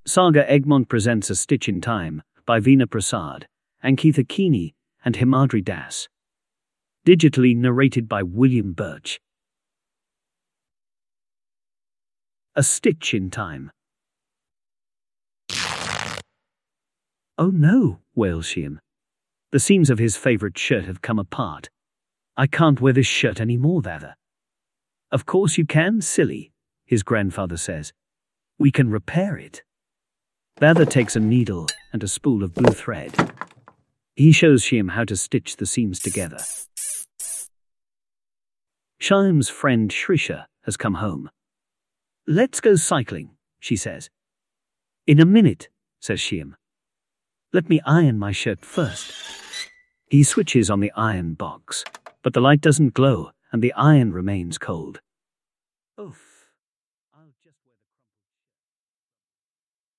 Saga Egmont presents A Stitch in Time by Veena Prasad, Ankitha Kini, and Himadri Das. Digitally narrated by William Birch. A Stitch in Time. Oh no, wails Shyam. The seams of his favorite shirt have come apart. I can't wear this shirt anymore, Dada. Of course you can, silly, his grandfather says. We can repair it. Dada takes a needle and a spool of blue thread. He shows Shyam how to stitch the seams together. Shyam's friend Shrisha has come home. Let's go cycling, she says. In a minute, says Shyam. Let me iron my shirt first. He switches on the iron box, but the light doesn't glow and the iron remains cold. Oof.